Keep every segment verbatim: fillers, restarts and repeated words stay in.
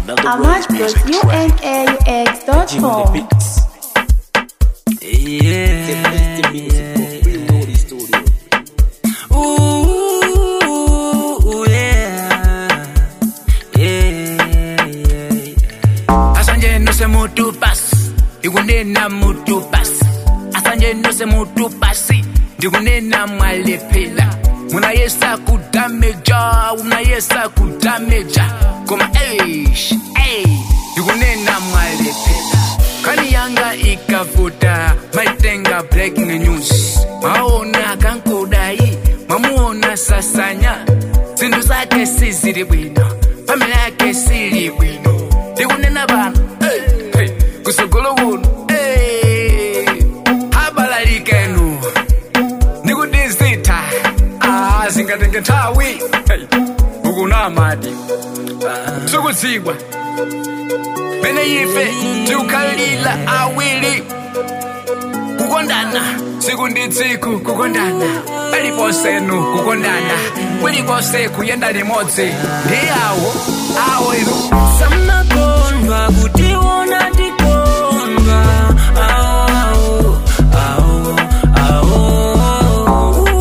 ahmad dot unaux dot com. Yeah, the best music for Free Tori Studio. Ooh, yeah, yeah, yeah. Asanje no se mutu pas, ikunena mutu pas. Asanje no se mutu pasi, ndikunena mwalephela. Muna yesa kudameja, muna yesa kudameja. Koma eish, ey, ndikunena mwalephela. Kani yanga ikavuta, maitenga breaking news. Maona kankudai, mamuona sasanya. Zindu zake siziri bwino, familia yake siri bwino. Ndikunena bana, hey, hey, kusogolo wuno, hey. Habalalika enu, ndikudizita, ah, zingatenge tawi, hey. Ukunamadi, uh, sukuzigwa. Mene yife, tukalila awili. Kukondana, siku nditsiku kukondana. Palipo senu kukondana. Palipo se kuyenda limodzi. Ndi awo, awo ilu. Sama kondwa kutiona tikondwa. Awo, awo, awo.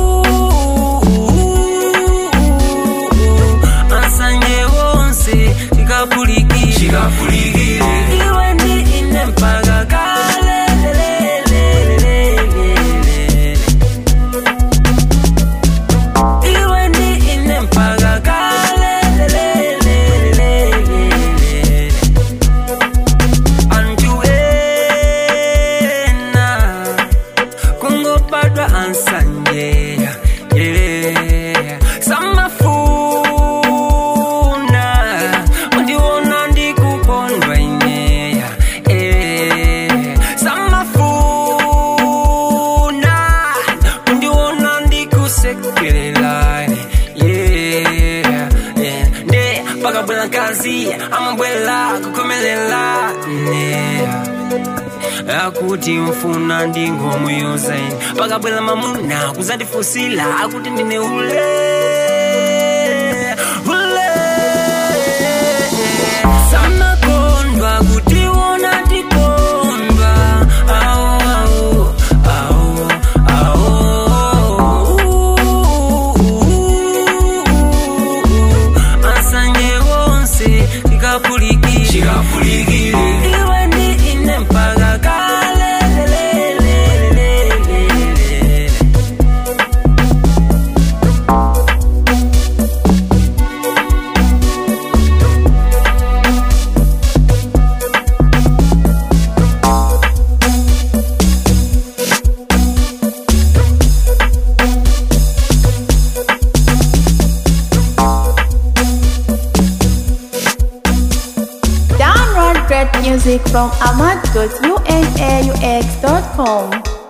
Asanje wonse, chikapuliki. Chikapuliki. Iwe ndi ine mpaka kale. Iwe ndi ine mpaka kale. Anjuena kungopadwa ansanje. Yeah, samafuna undiona ndikukondwa ine. Eh, samafuna undiona ndikusekelela. Yeah, yeah, nde pakabwela kazi amabwela kukomelela. Yeah, akuti mfuna ndingomuyoza ine. Pakabwela mamuna kuzandifusila akuti ndine ule ule. Sama kondwa kutiona tikondwa. Awo, awo, awo. Asanje wonse chikapuliki. Chikapuliki. Iwe ndi ine mpaka kale. Download great music from ahmad dot unaux dot com.